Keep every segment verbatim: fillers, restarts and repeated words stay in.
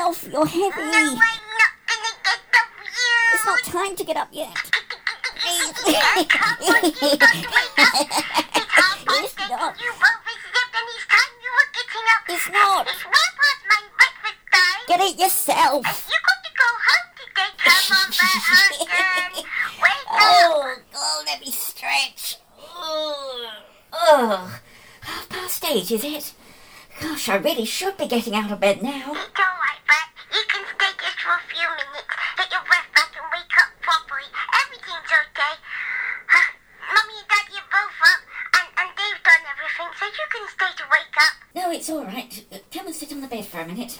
yourself. You're heavy. No, I'm not gonna get up you. It's not time to get up yet. I can't wait you got to wake up. It's half past It's eight not. and you overslept and it's time you were getting up. It's not. It's well past my breakfast time. Get it yourself. You got to go home today. Come on, Bert. Wake up. Oh, oh, let me stretch. Oh, oh. Half past eight, is it? Gosh, I really should be getting out of bed now. It's all right, Bert. You can stay just for a few minutes. Get your breath back and wake up properly. Everything's okay. Huh. Mummy and Daddy are both up, and, and they've done everything, so you can stay to wake up. No, it's all right. Come and sit on the bed for a minute.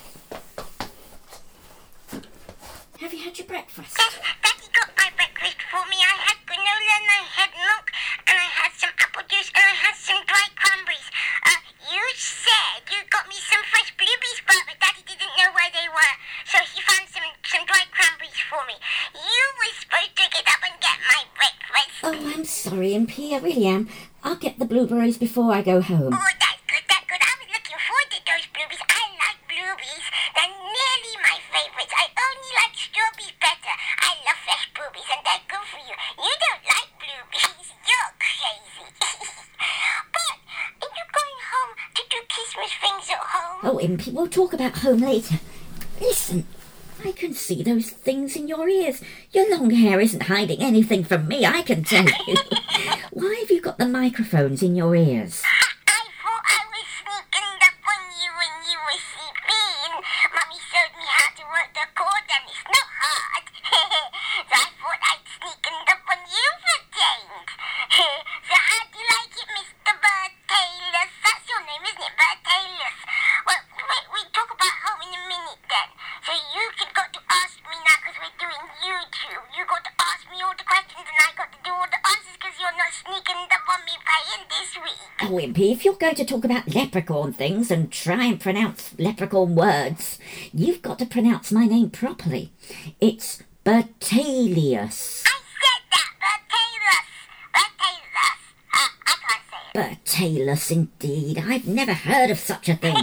Have you had your breakfast? Yes, Daddy got my breakfast for me. I had granola and I had milk and I had some apple juice and I had some dry cranberries. Uh, you said you got me some fresh blueberries, but Daddy didn't know where they were, so he found some some dry cranberries for me. You were supposed to get up and get my breakfast. Oh, I'm sorry, M P. I really am. I'll get the blueberries before I go home. Oh, that's good, that's good. I was looking forward to those blueberries. I like blueberries. They're nearly my favourites. I only like strawberries better. I love fresh blueberries and they're good for you. You don't like blueberries. You're crazy. But are you going home to do Christmas things at home? Oh, M P, we'll talk about home later. Listen, I can see those things in your ears. Your long hair isn't hiding anything from me, I can tell you. Why have you got the microphones in your ears? I thought I was sneaking up on you when you were sleeping. Mummy showed me how to work the cord and it's not hard. So I thought I'd sneaking up on you for change. So how do you like it, Mister Bert Taylor? That's your name, isn't it, Bert Taylor? Well, wait, we'll talk about home in a minute then. So you can got to ask me now because we're doing YouTube. You got to ask me all the questions and I got to do all the answers because you're not sneaking up on me paying this week. Oh, M P, if you're going to talk about leprechaun things and try and pronounce leprechaun words, you've got to pronounce my name properly. It's Bertalius. I said that, Bertalus. Bertalus. Uh, I can't say it. Bertalus, indeed. I've never heard of such a thing. I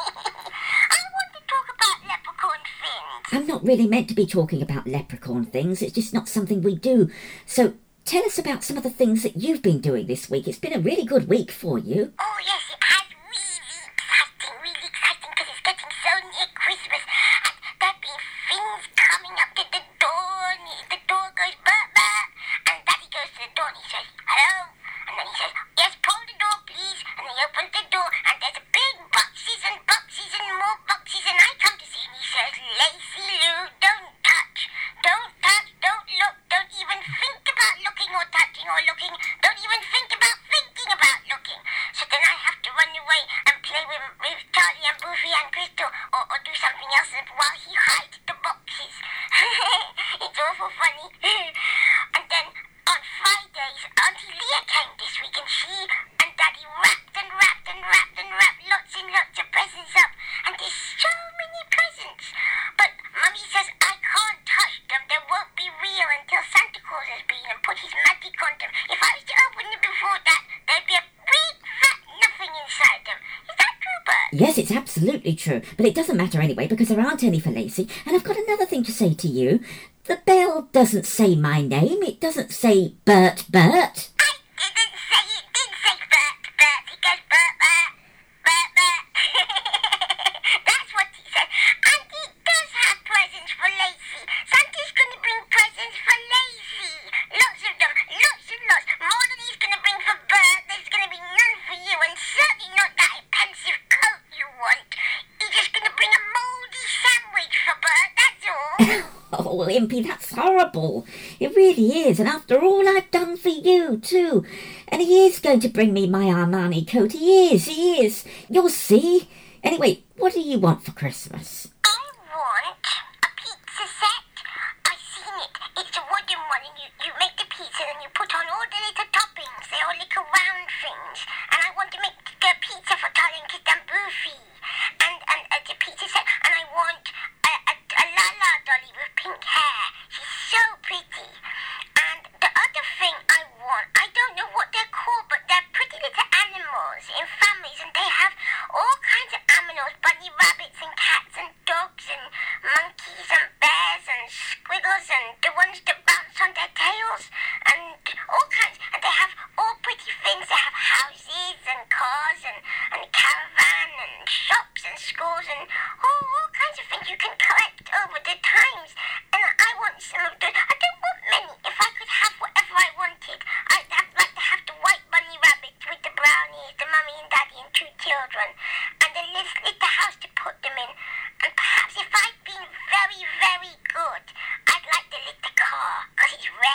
want to talk about leprechaun things. I'm not really meant to be talking about leprechaun things. It's just not something we do. So tell us about some of the things that you've been doing this week. It's been a really good week for you. Oh, yes, it has really exciting, really exciting because it's getting so near Christmas. And there have been things coming up to the door. And the door goes, Bert, Bert. And Daddy goes to the door and he says, hello. And then he says, yes, pull the door, please. And he opens the door and there's big boxes and boxes and more boxes. And I come to see him. He says, Lacey Lou, don't touch. Don't touch, don't look. Don't even think about looking or touching or looking. Don't even think about thinking about looking. So then I have to run away and play with, with Charlie and Boofy and Crystal or, or do something else while he hides the boxes. It's awful funny. And then on Fridays, Auntie Leah came this week and she and Daddy wrapped and wrapped and wrapped and wrapped lots and lots of presents up. And there's so many presents. But Mummy says I can't touch them. They won't be real until Santa Claus has been and put his magic on them. If I was to open them before that, there'd be a big fat nothing inside them. Is that true, Bert? Yes, it's absolutely true. But it doesn't matter anyway because there aren't any for Lacey. And I've got another thing to say to you. The bell doesn't say my name. It doesn't say Bert Bert. I didn't say it did say Bert, Bert. It goes Bert, Bert, Bert, Bert. That's what he said. And it does have presents for Lacey. Santa's going to bring presents for Lacey. Lots of them, lots and lots. More than he's going to bring for Bert. There's going to be none for you, and certainly not that expensive coat you want. He's just going to bring a mouldy sandwich for Bert, that's all. Oh, well, M P, that's horrible. It really is. And after all I've done for you, too. And he is going to bring me my Armani coat. He is, he is. You'll see. Anyway, what do you want for Christmas? I want a pizza set. I've seen it. It's a wooden one, and you, you make the pizza and you put on all the little toppings. They're all little round things. And I want to make the pizza for Charlie and Kit and Boofy. And, and uh, the pizza set. And I want a, a, a Lala dolly with pink hair. She's so pretty. And the other thing I want, I don't know what they're called, but they're pretty little animals in families. And they have all kinds of animals, bunny rabbits and cats and dogs.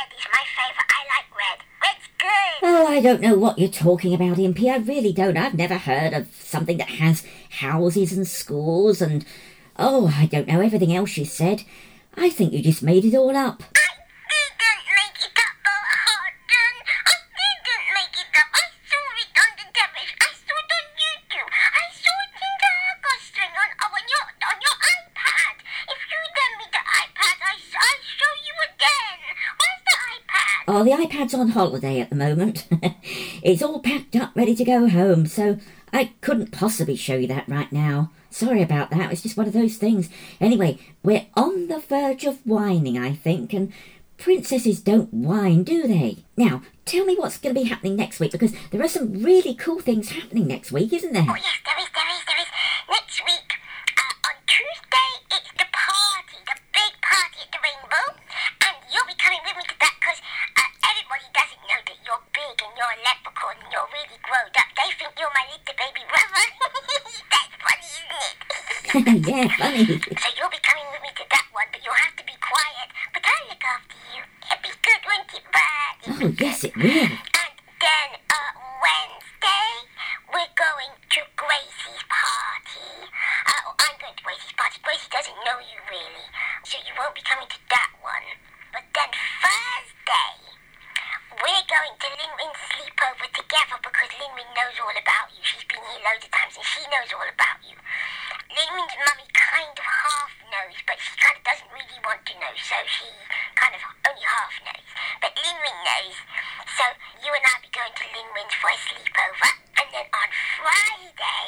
red is my favourite. I like red. Red's good. Oh, I don't know what you're talking about, Impy. I really don't. I've never heard of something that has houses and schools and... Oh, I don't know everything else you said. I think you just made it all up. I didn't make it up, Harden. I didn't make it up. I saw it on the television. I saw it on YouTube. I saw it in the Argos string on, on, your, on your iPad. If you lend me the iPad, I, I'll show you again. Where's the iPad? Oh, the iPad's on holiday at the moment. It's all packed up, ready to go home, so I couldn't possibly show you that right now. Sorry about that, it's just one of those things. Anyway, we're on the verge of whining, I think, and princesses don't whine, do they? Now, tell me what's going to be happening next week, because there are some really cool things happening next week, isn't there? Oh, yes, there is, there is, there is. Next week, uh, on Tuesday, it's the party, the big party at the Rainbow, and you'll be coming with me to that, because uh, everybody doesn't know that you're big and you're a leprechaun and you're really grown up. They think you're my little baby brother. That's funny, isn't it? Yeah, funny. So you'll be coming with me to that one, but you'll have to be quiet. But I'll look after you. It'll be good, won't it, Bert? Oh, yes, it will. And then, uh, Wednesday, we're going to Gracie's party. Uh, I'm going to Gracie's party. Gracie doesn't know you, really, so you won't be coming to that one. But then Thursday, we're going to Linwin's sleepover together because Linwin knows all about you. She's been here loads of times and she knows all about you. Linwin's mummy kind of half knows, but she kind of doesn't really want to know, so she kind of only half knows. But Linwin knows, so you and I'll be going to Linwin's for a sleepover. And then on Friday,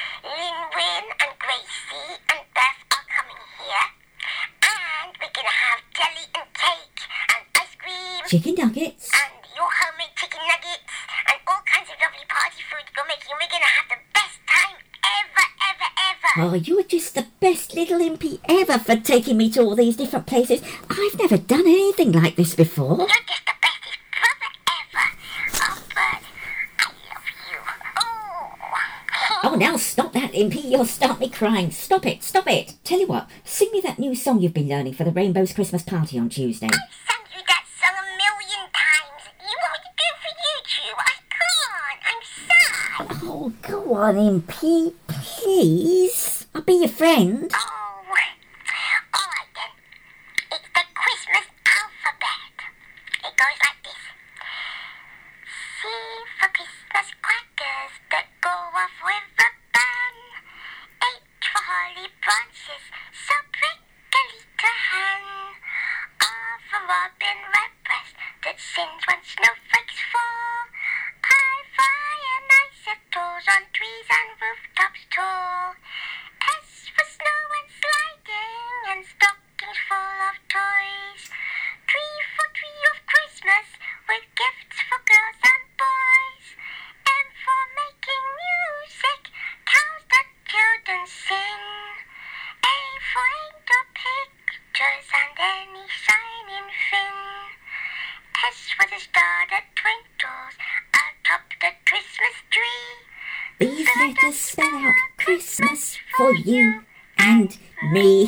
Linwin and Gracie and Beth are coming here. And we're going to have jelly and cake and ice cream. Chicken nuggets. And your homemade chicken nuggets and all kinds of lovely party food you're making. We're going to have the best time ever, ever, ever. Oh, you're just the best little Impy ever for taking me to all these different places. I've never done anything like this before. You're just the bestest brother ever. Oh, Bert, I love you. Oh. Oh, now stop that, Impy. You'll start me crying. Stop it, stop it. Tell you what, sing me that new song you've been learning for the Rainbow's Christmas party on Tuesday. I've sung you that song a million times. You want me to do it for YouTube? I can't. I'm sad. Oh, go on, Impy, please. I'll be your friend. Oh, all right then. It's the Christmas alphabet. It goes like this. C for Christmas crackers that go off with a bang. H for holly branches so prickly to hang. R for robin redbreast that sings when snowflakes fall. I fly and icicles on trees and rooftops tall. S for snow and sliding and stockings full of toys. T for tree of Christmas with gifts for girls and boys. M for making music, carols that children sing. A for angel pictures and any shining thing. S for the star that twinkles atop the Christmas tree. These letters spell out Christmas for you and me.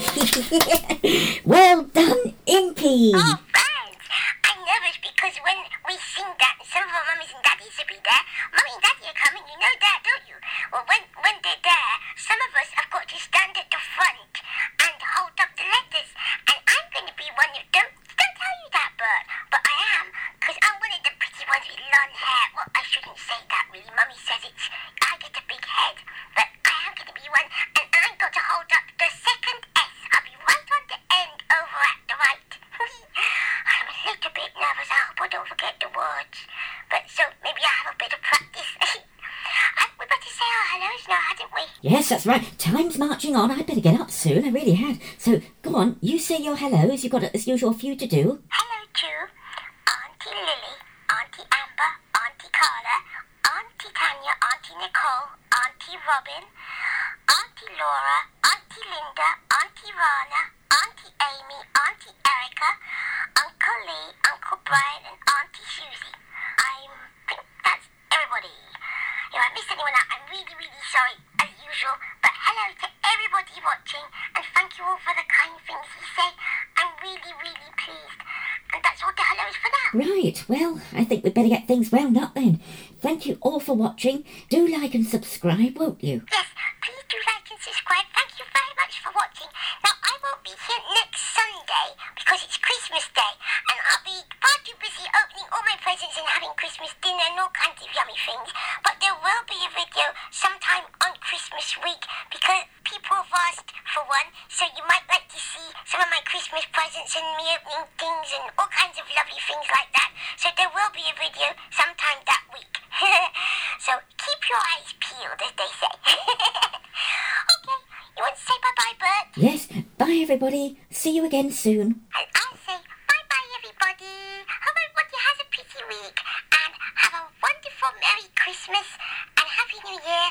Well done, Impy. Oh, thanks. I'm nervous because when we sing that, some of our mummies and daddies will be there. Mummy and daddy are coming, you know that, don't you? Well, when, when they're there, some of us have got to stand at the front and hold up the letters. And I'm going to be one of them. Don't tell you that, Bert, but I am, because I'm one of the pretty ones with long hair. Well, I shouldn't say that, really. Mummy says it's, I get a big head, but I am going to be one, and I've got to hold up the second S. I'll be right on the end over at the right. I'm a little bit nervous. I hope I don't forget the words. But so maybe I have a bit of practice. We better say our hellos now, hadn't we? Yes, that's right. Time's marching on. I'd better get up soon. I really had. So, go on. You say your hellos. You've got, as usual, a few to do. Hello to Auntie Lily, Auntie Amber, Auntie Carla, Auntie Tanya, Auntie Nicole, Auntie Robin, Auntie Laura, Auntie Linda, Auntie Rana, Auntie Amy, Auntie Erica, Uncle Lee, Uncle Brian, and Auntie Susie. I think that's everybody. If I missed anyone out, I'm really, really sorry, as usual. But hello to everybody watching, and thank you all for the kind things you say. I'm really, really pleased. Right, well, I think we'd better get things wound up then. Thank you all for watching. Do like and subscribe, won't you? Yes, please do like and subscribe. Thank you very much for watching. Now, I won't be here next Sunday because it's Christmas Day, and I'll be far too busy opening all my presents and having Christmas dinner and all kinds of yummy things. But there will be a video sometime on Christmas week because people have asked for one, so you might like to see some of my Christmas presents and me opening things and all kinds of lovely things like that. So there will be a video sometime that week. So keep your eyes peeled, as they say. Okay, you want to say bye-bye, Bert? Yes, bye everybody. See you again soon. And I'll say bye-bye, everybody. Hope everybody has a pretty week. And have a wonderful Merry Christmas and Happy New Year.